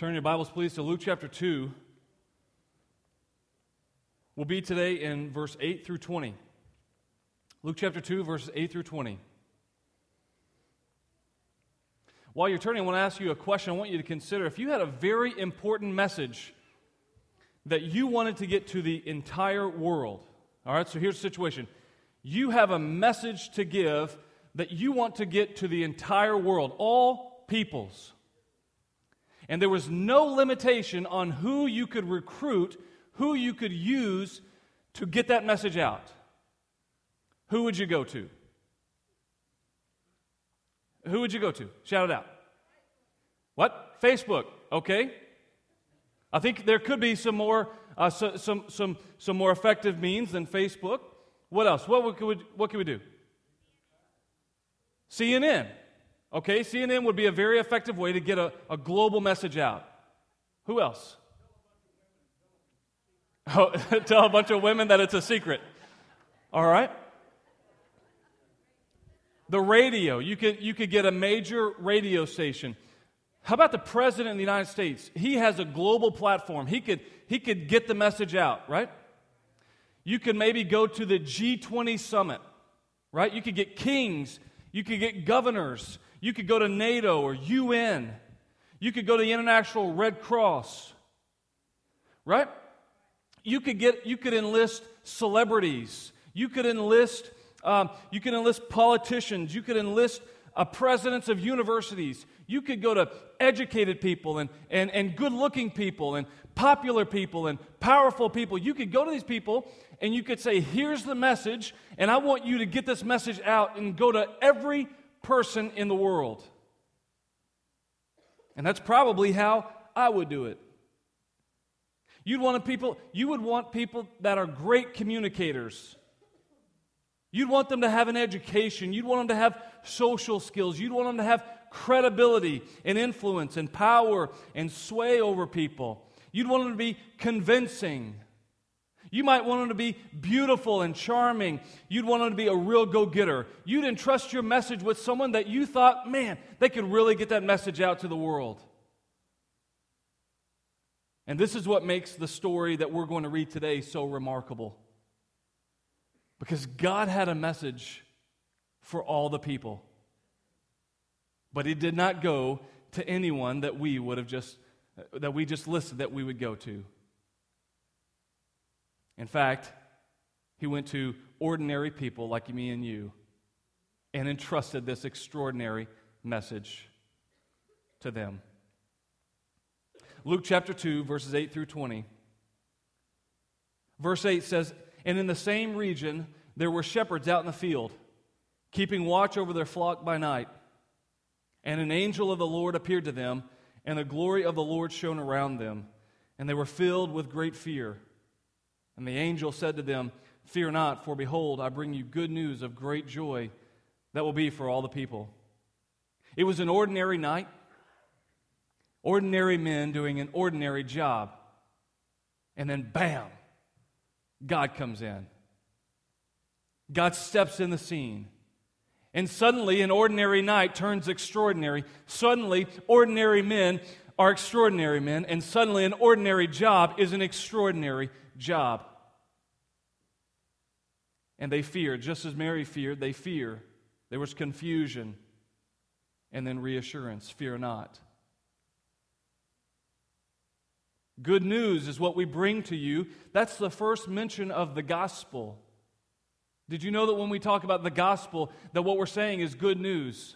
Turn your Bibles, please, to Luke chapter 2. We'll be today in verse 8 through 20. Luke chapter 2, verses 8 through 20. While you're turning, I want to ask you a question I want you to consider. If you had a very important message that you wanted to get to the entire world, all right, so here's the situation. You have a message to give that you want to get to the entire world, all peoples. And there was no limitation on who you could recruit, who you could use to get that message out. Who would you go to? Who would you go to? Shout it out. What? Facebook. Okay. I think there could be some more some more effective means than Facebook. What else? What can we do? CNN. Okay, CNN would be a very effective way to get a global message out. Who else? Oh, tell a bunch of women that it's a secret. All right. The radio. You could get a major radio station. How about the President of the United States? He has a global platform. He could get the message out, right? You could maybe go to the G20 summit, right? You could get kings. You could get governors. You could go to NATO or UN. You could go to the International Red Cross, right? You could enlist celebrities. You could enlist politicians. You could enlist presidents of universities. You could go to educated people and good-looking people and popular people and powerful people. You could go to these people and you could say, here's the message, and I want you to get this message out and go to every person in the world. And that's probably how I would do it. You would want people that are great communicators. You'd want them to have an education. You'd want them to have social skills. You'd want them to have credibility and influence and power and sway over people. You'd want them to be convincing. You might want them to be beautiful and charming. You'd want them to be a real go-getter. You'd entrust your message with someone that you thought, man, they could really get that message out to the world. And this is what makes the story that we're going to read today so remarkable. Because God had a message for all the people. But He did not go to anyone that we just listed that we would go to. In fact, He went to ordinary people like me and you and entrusted this extraordinary message to them. Luke chapter 2, verses 8 through 20. Verse 8 says, "And in the same region there were shepherds out in the field, keeping watch over their flock by night. And an angel of the Lord appeared to them, and the glory of the Lord shone around them, and they were filled with great fear. And the angel said to them, 'Fear not, for behold, I bring you good news of great joy that will be for all the people.'" It was an ordinary night, ordinary men doing an ordinary job. And then, bam, God comes in. God steps in the scene. And suddenly, an ordinary night turns extraordinary. Suddenly, ordinary men are extraordinary men. And suddenly, an ordinary job is an extraordinary job. And they feared, just as Mary feared, they fear. There was confusion and then reassurance. Fear not. Good news is what we bring to you. That's the first mention of the gospel. Did you know that when we talk about the gospel, that what we're saying is good news?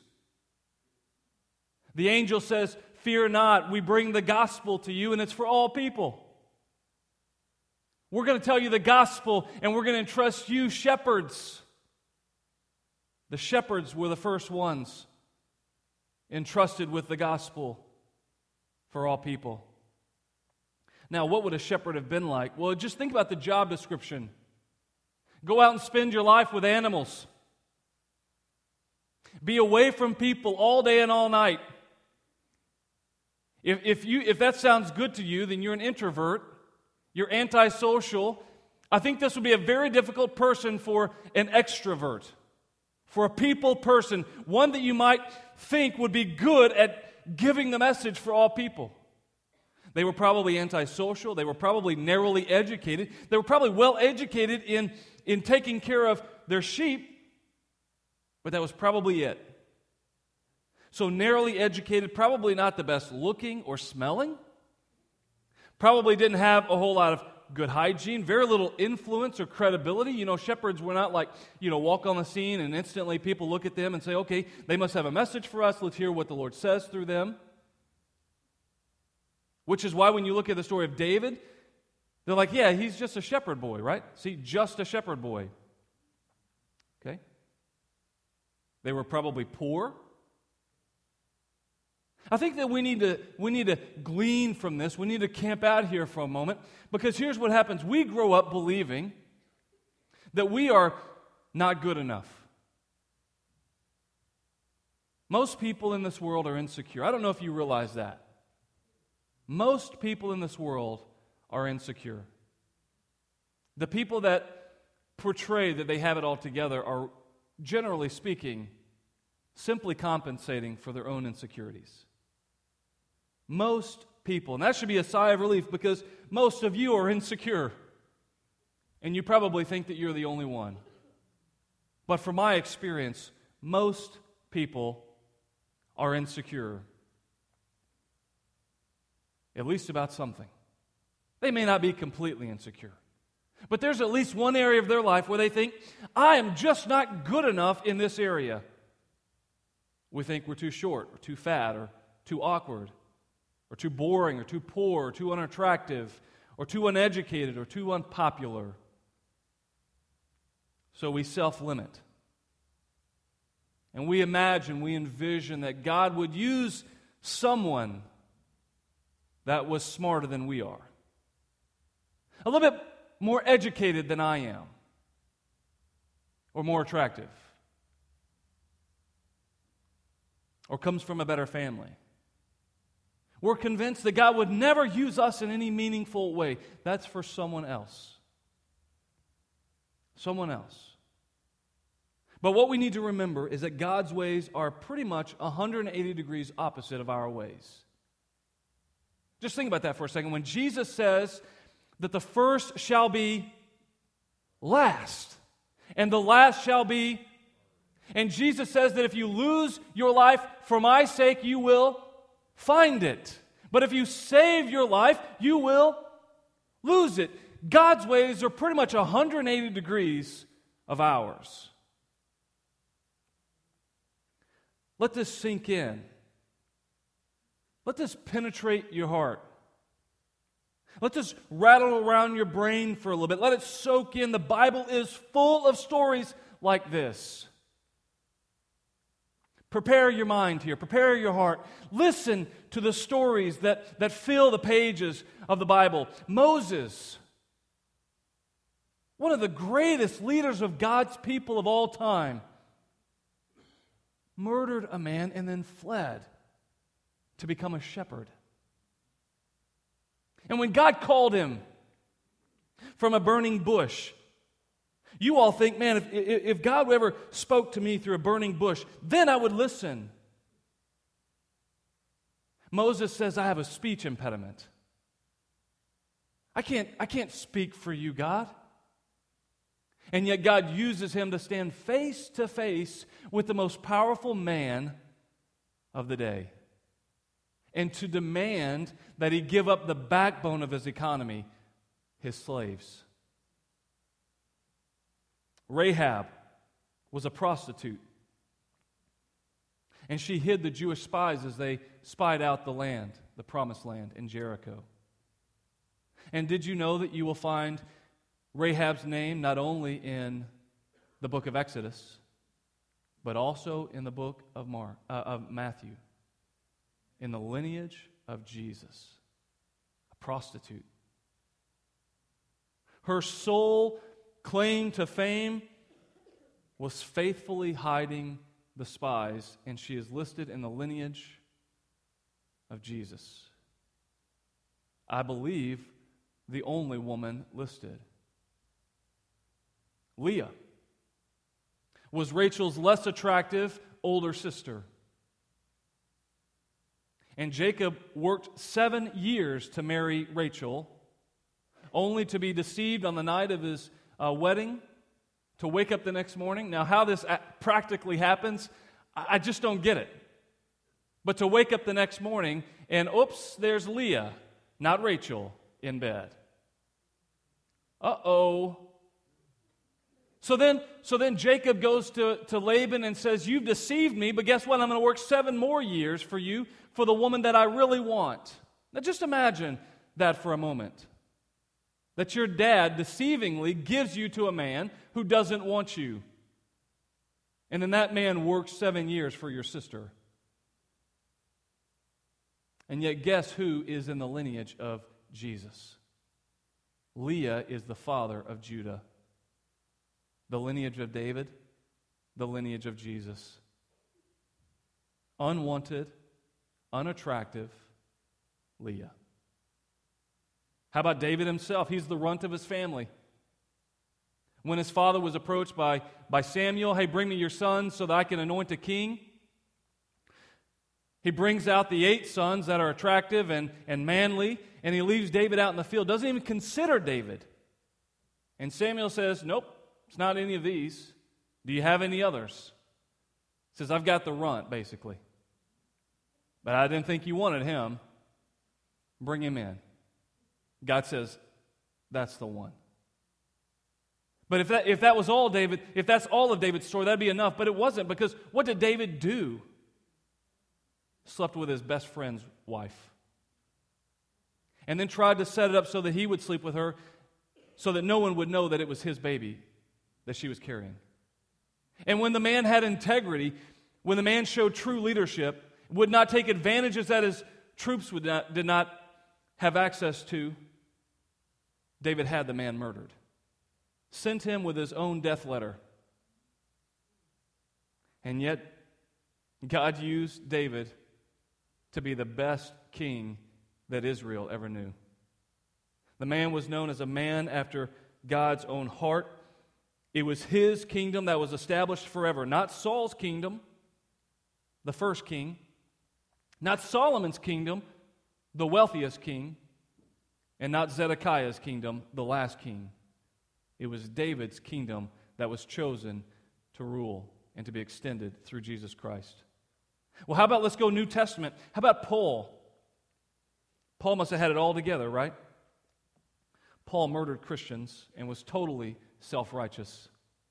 The angel says, "Fear not, we bring the gospel to you, and it's for all people." We're going to tell you the gospel, and we're going to entrust you shepherds. The shepherds were the first ones entrusted with the gospel for all people. Now, what would a shepherd have been like? Well, just think about the job description. Go out and spend your life with animals. Be away from people all day and all night. If that sounds good to you, then you're an introvert. You're antisocial. I think this would be a very difficult person for an extrovert, for a people person, one that you might think would be good at giving the message for all people. They were probably antisocial. They were probably narrowly educated. They were probably well educated in taking care of their sheep, but that was probably it. So narrowly educated, probably not the best looking or smelling. Probably didn't have a whole lot of good hygiene, very little influence or credibility. You know, shepherds were not like, walk on the scene and instantly people look at them and say, okay, they must have a message for us. Let's hear what the Lord says through them. Which is why when you look at the story of David, they're like, yeah, he's just a shepherd boy, right? See, just a shepherd boy. Okay? They were probably poor. I think that we need to glean from this. We need to camp out here for a moment, because here's what happens. We grow up believing that we are not good enough. Most people in this world are insecure. I don't know if you realize that. Most people in this world are insecure. The people that portray that they have it all together are, generally speaking, simply compensating for their own insecurities. Most people, and that should be a sigh of relief, because most of you are insecure, and you probably think that you're the only one. But from my experience, most people are insecure. At least about something. They may not be completely insecure, but there's at least one area of their life where they think, I am just not good enough in this area. We think we're too short, or too fat, or too awkward, or too boring, or too poor, or too unattractive, or too uneducated, or too unpopular. So we self-limit. And we envision that God would use someone that was smarter than we are, a little bit more educated than I am, or more attractive, or comes from a better family. We're convinced that God would never use us in any meaningful way. That's for someone else. Someone else. But what we need to remember is that God's ways are pretty much 180 degrees opposite of our ways. Just think about that for a second. When Jesus says that the first shall be last, and the last shall be, and Jesus says that if you lose your life for my sake, you will find it. But if you save your life, you will lose it. God's ways are pretty much 180 degrees of ours. Let this sink in. Let this penetrate your heart. Let this rattle around your brain for a little bit. Let it soak in. The Bible is full of stories like this. Prepare your mind here. Prepare your heart. Listen to the stories that fill the pages of the Bible. Moses, one of the greatest leaders of God's people of all time, murdered a man and then fled to become a shepherd. And when God called him from a burning bush, you all think, man, if God ever spoke to me through a burning bush, then I would listen. Moses says, I have a speech impediment. I can't speak for you, God. And yet God uses him to stand face to face with the most powerful man of the day, and to demand that he give up the backbone of his economy, his slaves. Rahab was a prostitute, and she hid the Jewish spies as they spied out the land, the promised land in Jericho. And did you know that you will find Rahab's name not only in the book of Exodus, but also in the book of Matthew, in the lineage of Jesus, a prostitute. Her sole claim to fame was faithfully hiding the spies, and she is listed in the lineage of Jesus. I believe the only woman listed. Leah was Rachel's less attractive older sister. And Jacob worked 7 years to marry Rachel, only to be deceived on the night of his wedding, to wake up the next morning. Now, how this practically happens, I just don't get it. But to wake up the next morning, and oops, there's Leah, not Rachel, in bed. Uh-oh. So then Jacob goes to Laban and says, you've deceived me, but guess what? I'm going to work 7 more years for you, for the woman that I really want. Now just imagine that for a moment. That your dad deceivingly gives you to a man who doesn't want you. And then that man works 7 years for your sister. And yet guess who is in the lineage of Jesus? Leah is the father of Judah. The lineage of David, the lineage of Jesus. Unwanted, unattractive Leah. How about David himself? He's the runt of his family. When his father was approached by Samuel, hey, bring me your son so that I can anoint a king. He brings out the 8 sons that are attractive and manly, and he leaves David out in the field. Doesn't even consider David. And Samuel says, nope, it's not any of these. Do you have any others? He says, I've got the runt, basically. But I didn't think you wanted him. Bring him in. God says, that's the one. But if that was all David, if that's all of David's story, that'd be enough. But it wasn't, because what did David do? Slept with his best friend's wife. And then tried to set it up so that he would sleep with her, so that no one would know that it was his baby that she was carrying. And when the man had integrity, when the man showed true leadership, would not take advantages that his troops did not have access to, David had the man murdered. Sent him with his own death letter. And yet, God used David to be the best king that Israel ever knew. The man was known as a man after God's own heart. It was his kingdom that was established forever, not Saul's kingdom, the first king, not Solomon's kingdom, the wealthiest king, and not Zedekiah's kingdom, the last king. It was David's kingdom that was chosen to rule and to be extended through Jesus Christ. Well, how about let's go New Testament? How about Paul? Paul must have had it all together, right? Paul murdered Christians and was totally self-righteous.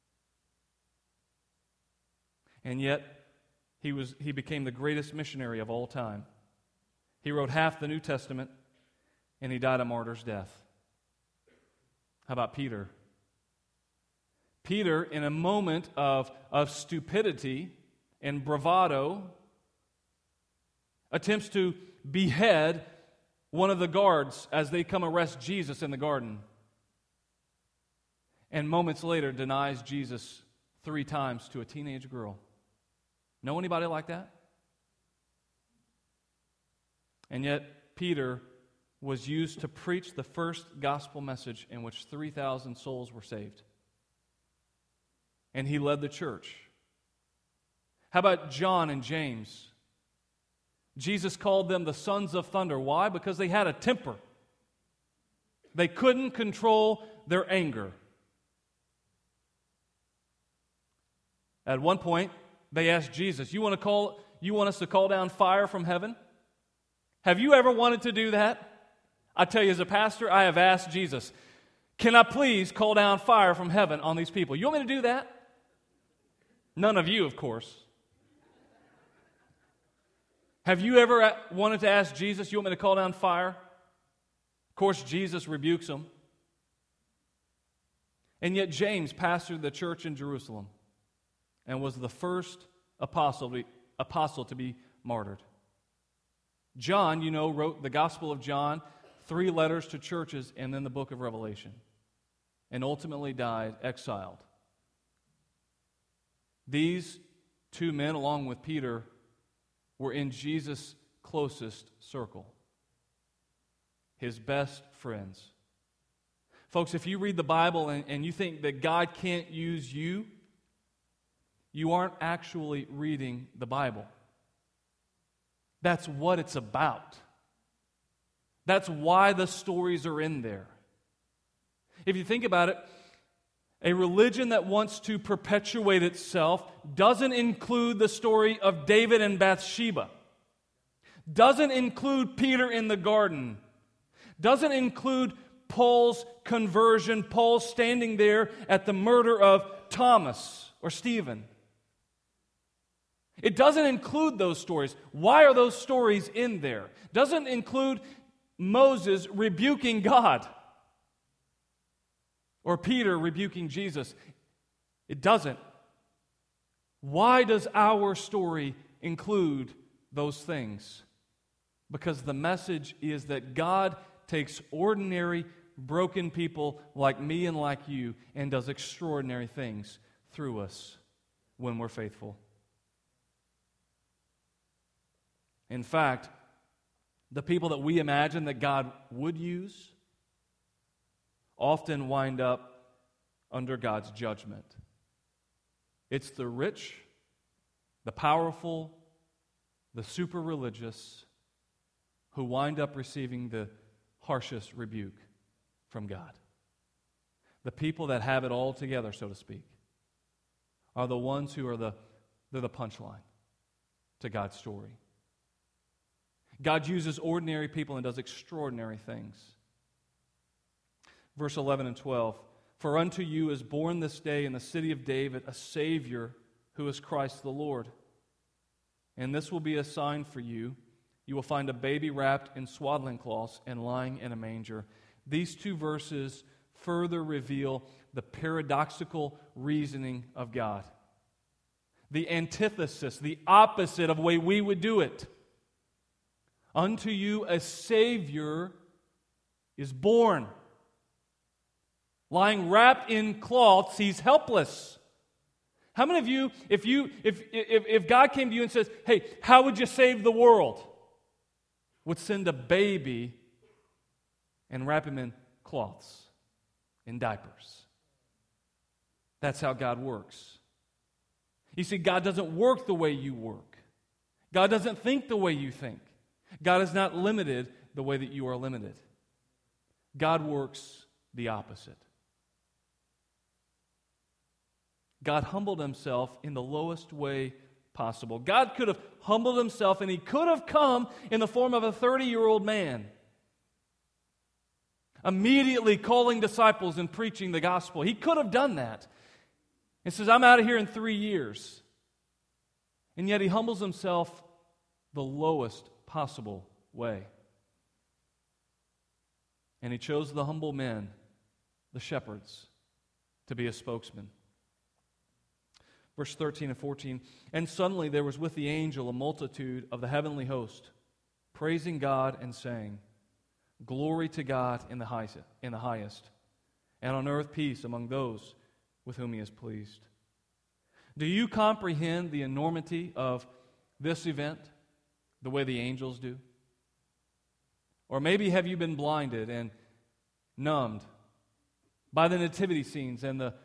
And yet, he became the greatest missionary of all time. He wrote half the New Testament, and he died a martyr's death. How about Peter? Peter, in a moment of stupidity and bravado, attempts to behead one of the guards as they come arrest Jesus in the garden. And moments later denies Jesus 3 times to a teenage girl. Know anybody like that? And yet Peter was used to preach the first gospel message in which 3,000 souls were saved. And he led the church. How about John and James? Jesus called them the sons of thunder. Why? Because they had a temper. They couldn't control their anger. At one point, they asked Jesus, you want us to call down fire from heaven? Have you ever wanted to do that? I tell you, as a pastor, I have asked Jesus, can I please call down fire from heaven on these people? You want me to do that? None of you, of course. Have you ever wanted to ask Jesus, you want me to call down fire? Of course, Jesus rebukes them. And yet James pastored the church in Jerusalem and was the first apostle to be martyred. John, wrote the Gospel of John, 3 letters to churches, and then the book of Revelation, and ultimately died exiled. These 2 men, along with Peter, were in Jesus' closest circle, his best friends. Folks, if you read the Bible and you think that God can't use you, you aren't actually reading the Bible. That's what it's about. That's why the stories are in there. If you think about it, a religion that wants to perpetuate itself doesn't include the story of David and Bathsheba, doesn't include Peter in the garden, doesn't include Paul's conversion, Paul standing there at the murder of Thomas or Stephen. It doesn't include those stories. Why are those stories in there? Doesn't include Moses rebuking God or Peter rebuking Jesus. It doesn't. Why does our story include those things? Because the message is that God takes ordinary, broken people like me and like you and does extraordinary things through us when we're faithful. In fact, the people that we imagine that God would use often wind up under God's judgment. It's the rich, the powerful, the super religious who wind up receiving the harshest rebuke from God. The people that have it all together, so to speak, are the ones who are they're the punchline to God's story. God uses ordinary people and does extraordinary things. Verse 11 and 12, "For unto you is born this day in the city of David a Savior, who is Christ the Lord. And this will be a sign for you. You will find a baby wrapped in swaddling cloths and lying in a manger." These two verses further reveal the paradoxical reasoning of God. The antithesis, the opposite of the way we would do it. Unto you a Savior is born. Lying wrapped in cloths, he's helpless. How many of you, if God came to you and says, "Hey, how would you save the world?" would send a baby and wrap him in cloths, in diapers. That's how God works. You see, God doesn't work the way you work. God doesn't think the way you think. God is not limited the way that you are limited. God works the opposite. God humbled himself in the lowest way possible. God could have humbled himself, and he could have come in the form of a 30-year-old man, immediately calling disciples and preaching the gospel. He could have done that. He says, "I'm out of here in 3 years." And yet he humbles himself the lowest possible way. And he chose the humble men, the shepherds, to be a spokesman. Verse 13 and 14, "And suddenly there was with the angel a multitude of the heavenly host, praising God and saying, Glory to God in the highest, and on earth peace among those with whom he is pleased." Do you comprehend the enormity of this event the way the angels do? Or maybe have you been blinded and numbed by the nativity scenes and the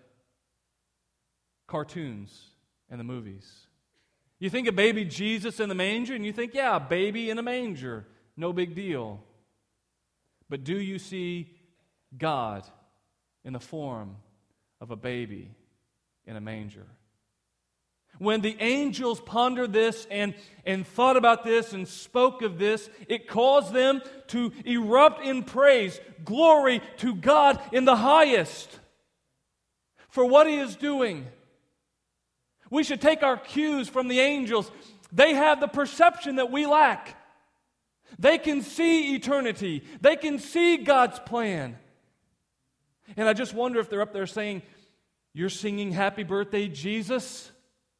cartoons and the movies? You think of baby Jesus in the manger and you think, yeah, a baby in a manger, no big deal. But do you see God in the form of a baby in a manger? When the angels pondered this and thought about this and spoke of this, it caused them to erupt in praise. Glory to God in the highest for what he is doing. We should take our cues from the angels. They have the perception that we lack. They can see eternity. They can see God's plan. And I just wonder if they're up there saying, "You're singing Happy Birthday, Jesus?"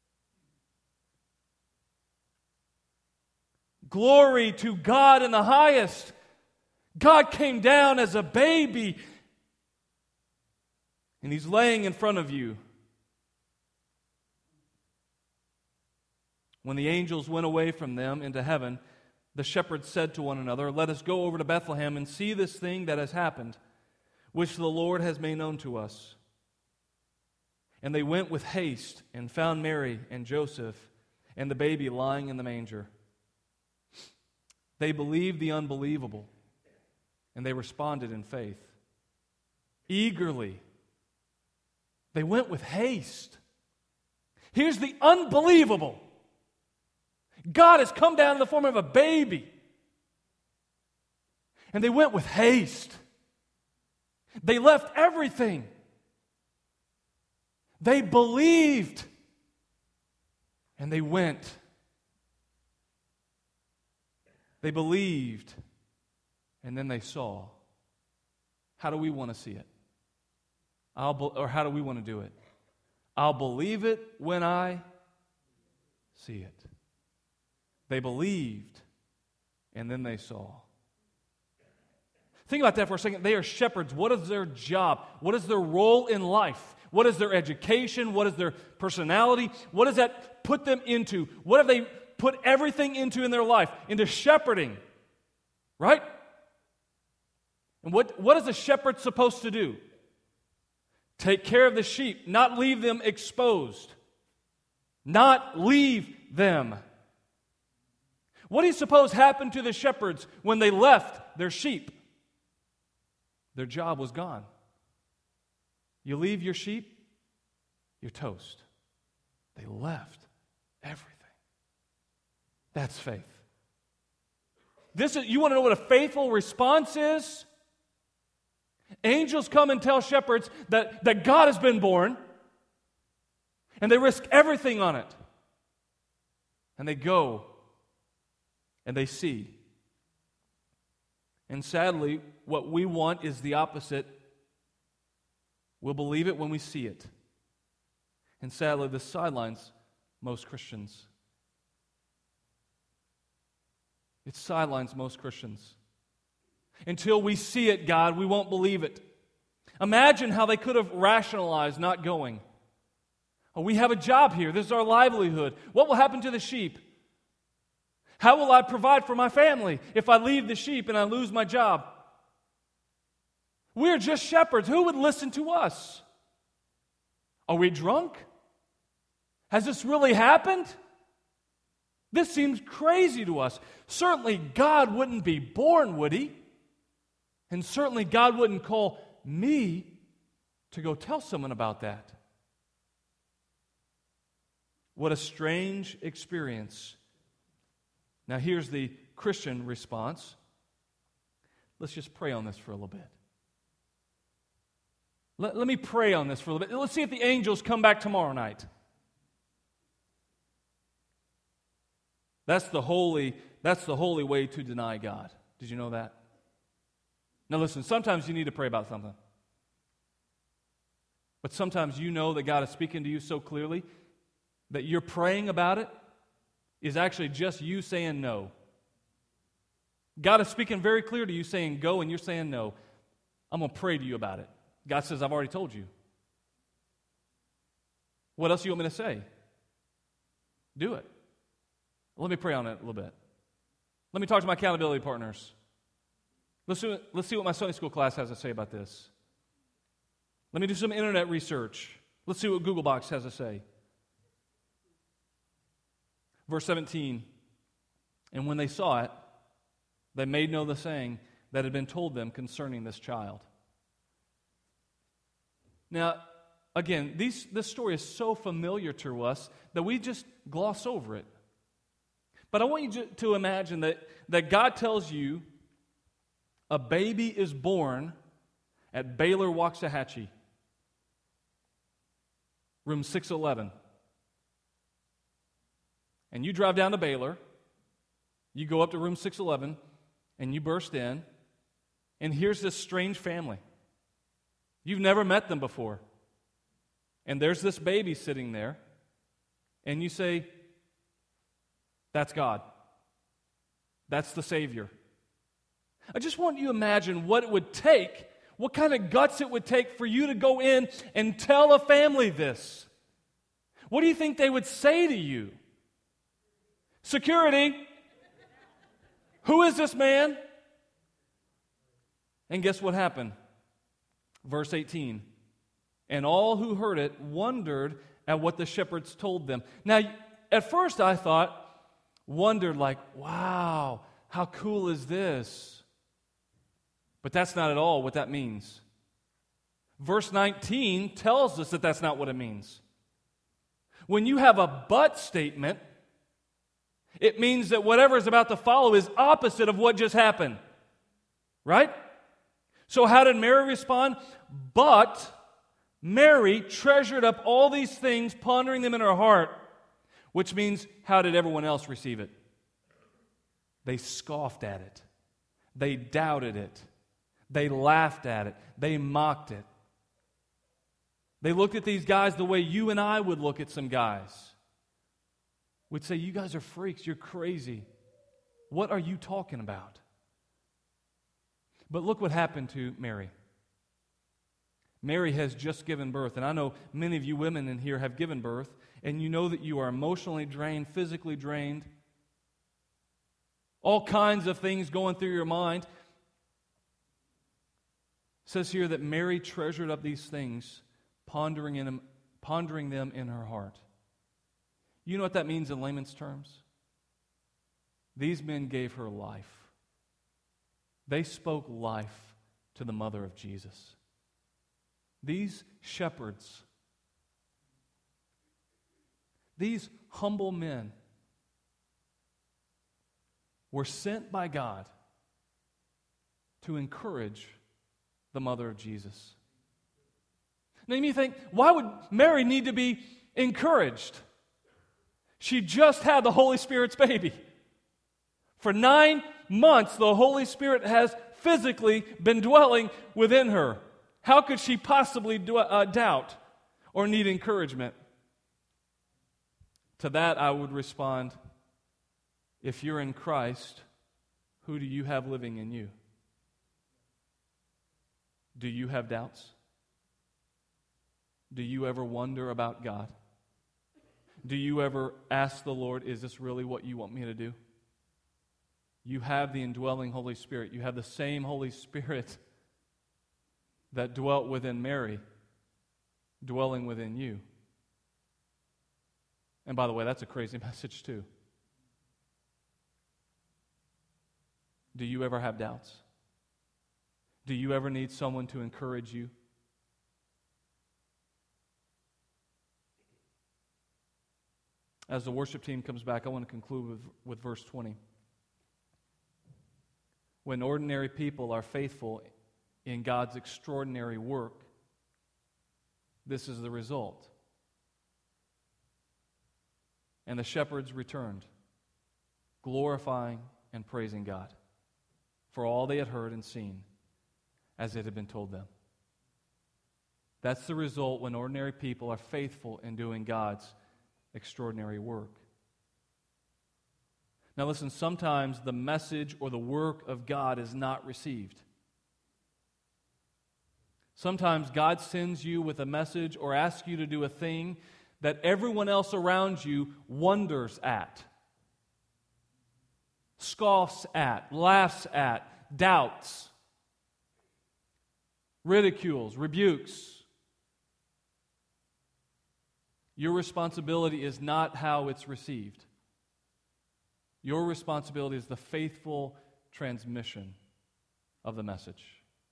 Glory to God in the highest. God came down as a baby, and he's laying in front of you. When the angels went away from them into heaven, the shepherds said to one another, "Let us go over to Bethlehem and see this thing that has happened, which the Lord has made known to us." And they went with haste and found Mary and Joseph and the baby lying in the manger. They believed the unbelievable, and they responded in faith. Eagerly. They went with haste. Here's the unbelievable. God has come down in the form of a baby. And they went with haste. They left everything. They believed. And they went. They believed. And then they saw. How do we want to see it? Or how do we want to do it? I'll believe it when I see it. They believed, and then they saw. Think about that for a second. They are shepherds. What is their job? What is their role in life? What is their education? What is their personality? What does that put them into? What have they put everything into in their life? Into shepherding, right? And what is a shepherd supposed to do? Take care of the sheep, not leave them exposed. Not leave them. What do you suppose happened to the shepherds when they left their sheep? Their job was gone. You leave your sheep, you're toast. They left everything. That's faith. You want to know what a faithful response is? Angels come and tell shepherds that God has been born, and they risk everything on it. And they go, and they see. And sadly, what we want is the opposite. We'll believe it when we see it. And sadly, this sidelines most Christians. It sidelines most Christians. Until we see it, God, we won't believe it. Imagine how they could have rationalized not going. Oh, we have a job here. This is our livelihood. What will happen to the sheep? How will I provide for my family if I leave the sheep and I lose my job? We're just shepherds. Who would listen to us? Are we drunk? Has this really happened? This seems crazy to us. Certainly God wouldn't be born, would He? And certainly God wouldn't call me to go tell someone about that. What a strange experience. Now here's the Christian response. Let's just pray on this for a little bit. Let me pray on this for a little bit. Let's see if the angels come back tomorrow night. That's the holy way to deny God. Did you know that? Now listen, sometimes you need to pray about something. But sometimes you know that God is speaking to you so clearly that you're praying about it is actually just you saying no. God is speaking very clear to you saying go, and you're saying no. I'm going to pray to you about it. God says, I've already told you. What else do you want me to say? Do it. Let me pray on it a little bit. Let me talk to my accountability partners. Let's see what my Sunday school class has to say about this. Let me do some internet research. Let's see what Googlebox has to say. Verse 17, and when they saw it, they made known the saying that had been told them concerning this child. Now, again, this story is so familiar to us that we just gloss over it. But I want you to imagine that God tells you a baby is born at Baylor Waxahachie, room 611. And you drive down to Baylor, you go up to room 611, and you burst in, and here's this strange family. You've never met them before. And there's this baby sitting there, and you say, that's God. That's the Savior. I just want you to imagine what it would take, what kind of guts it would take for you to go in and tell a family this. What do you think they would say to you? Security, who is this man? And guess what happened? Verse 18, and all who heard it wondered at what the shepherds told them. Now, at first I thought, wondered like, wow, how cool is this? But that's not at all what that means. Verse 19 tells us that that's not what it means. When you have a but statement, it means that whatever is about to follow is opposite of what just happened. Right? So how did Mary respond? But Mary treasured up all these things, pondering them in her heart. Which means, how did everyone else receive it? They scoffed at it. They doubted it. They laughed at it. They mocked it. They looked at these guys the way you and I would look at some guys. We'd say, you guys are freaks. You're crazy. What are you talking about? But look what happened to Mary. Mary has just given birth, and I know many of you women in here have given birth, and you know that you are emotionally drained, physically drained, all kinds of things going through your mind. It says here that Mary treasured up these things, pondering them in her heart. You know what that means in layman's terms? These men gave her life. They spoke life to the mother of Jesus. These shepherds, these humble men, were sent by God to encourage the mother of Jesus. Now you may think, why would Mary need to be encouraged? She just had the Holy Spirit's baby. For 9 months, the Holy Spirit has physically been dwelling within her. How could she possibly doubt or need encouragement? To that I would respond, if you're in Christ, who do you have living in you? Do you have doubts? Do you ever wonder about God? Do you ever ask the Lord, is this really what you want me to do? You have the indwelling Holy Spirit. You have the same Holy Spirit that dwelt within Mary, dwelling within you. And by the way, that's a crazy message too. Do you ever have doubts? Do you ever need someone to encourage you? As the worship team comes back, I want to conclude with verse 20. When ordinary people are faithful in God's extraordinary work, this is the result. And the shepherds returned, glorifying and praising God for all they had heard and seen as it had been told them. That's the result when ordinary people are faithful in doing God's extraordinary work. Now listen, sometimes the message or the work of God is not received. Sometimes God sends you with a message or asks you to do a thing that everyone else around you wonders at, scoffs at, laughs at, doubts, ridicules, rebukes. Your responsibility is not how it's received. Your responsibility is the faithful transmission of the message.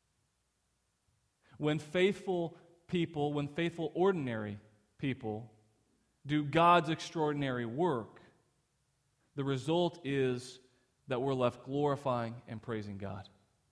When faithful people, when faithful ordinary people do God's extraordinary work, the result is that we're left glorifying and praising God.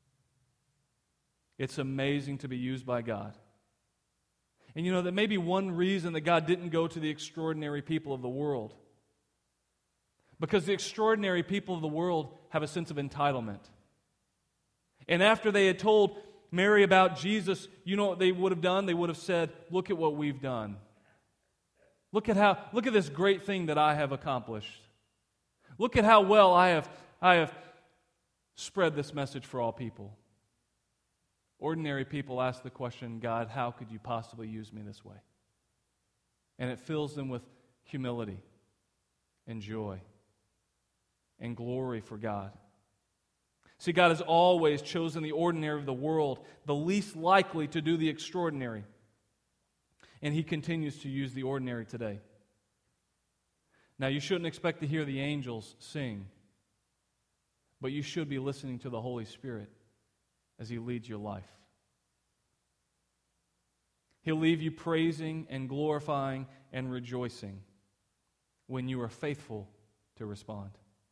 It's amazing to be used by God. And you know, that may be one reason that God didn't go to the extraordinary people of the world. Because the extraordinary people of the world have a sense of entitlement. And after they had told Mary about Jesus, you know what they would have done? They would have said, look at what we've done. Look at this great thing that I have accomplished. Look at how well I have spread this message for all people. Ordinary people ask the question, God, how could you possibly use me this way? And it fills them with humility and joy and glory for God. See, God has always chosen the ordinary of the world, the least likely to do the extraordinary. And He continues to use the ordinary today. Now, you shouldn't expect to hear the angels sing, but you should be listening to the Holy Spirit as He leads your life. He'll leave you praising and glorifying and rejoicing when you are faithful to respond.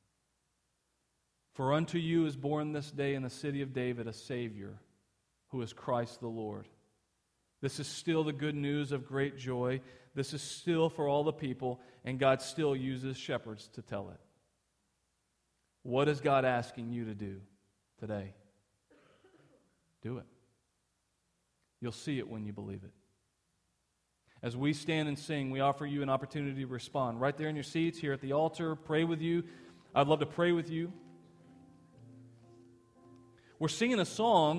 For unto you is born this day in the city of David a Savior, who is Christ the Lord. This is still the good news of great joy. This is still for all the people, and God still uses shepherds to tell it. What is God asking you to do today? Do it. You'll see it when you believe it. As we stand and sing, we offer you an opportunity to respond. Right there in your seats, here at the altar, pray with you. I'd love to pray with you. We're singing a song.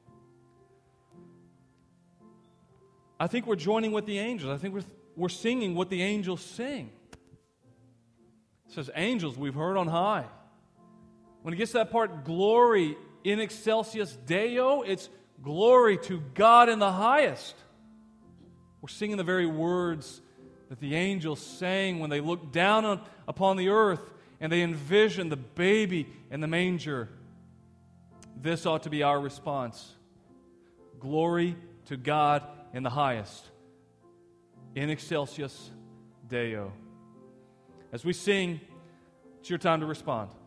I think we're joining with the angels. I think we're singing what the angels sing. It says, angels we've heard on high. When it gets to that part, glory in excelsis Deo, it's glory to God in the highest. We're singing the very words that the angels sang when they looked down upon the earth and they envisioned the baby in the manger. This ought to be our response. Glory to God in the highest. In excelsis Deo. As we sing, it's your time to respond.